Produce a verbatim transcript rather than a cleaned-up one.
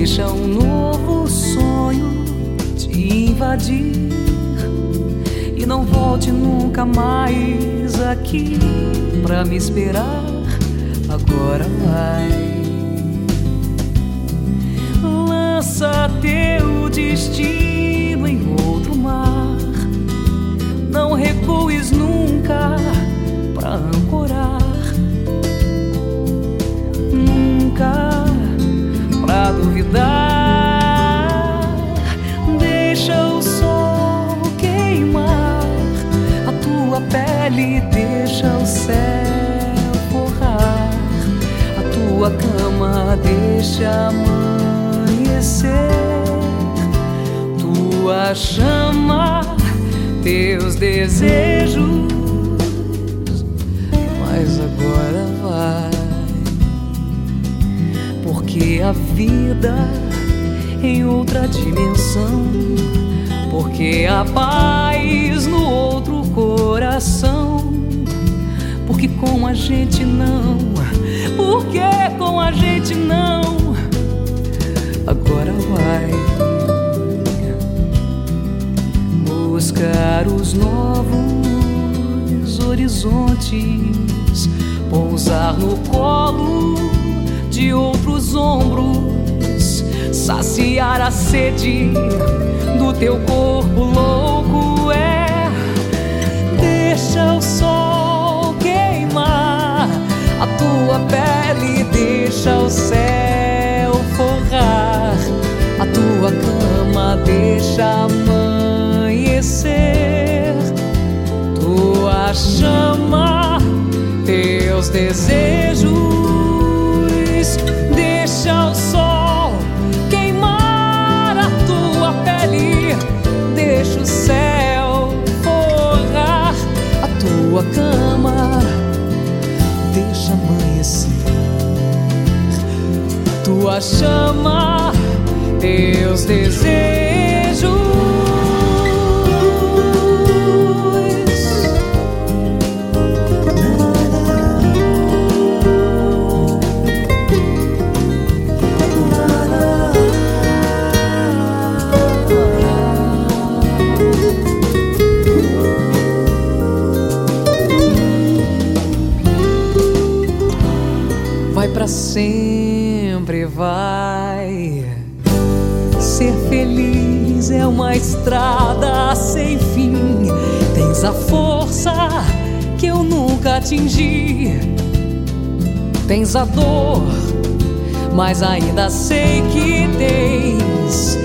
Deixa um novo sonho te invadir e não volte nunca mais aqui pra me esperar. Agora vai, lança teu destino em outro mar. Não recues nunca pra ancorar, nunca pra duvidar. Deixa o sol queimar a tua pele, deixa o céu forrar a tua cama, deixa amanhecer tua chama, teus desejos. Mas agora vai, porque a vida em outra dimensão, porque a paz no outro coração, porque com a gente não, porque com a gente não. Agora vai buscar os novos horizontes, pousar no colo de outros ombros, saciar a sede do teu corpo louco. É, deixa o sol queimar a tua pele, deixa o céu forrar a tua cama, deixa amanhecer tua chama, teus desejos. Deixa o sol queimar a tua pele, deixa o céu forrar a tua cama, deixa amanhecer tua chama, teus desejos. Vai pra sempre, vai. Ser feliz é uma estrada sem fim. Tens a força que eu nunca atingi, tens a dor, mas ainda sei que tens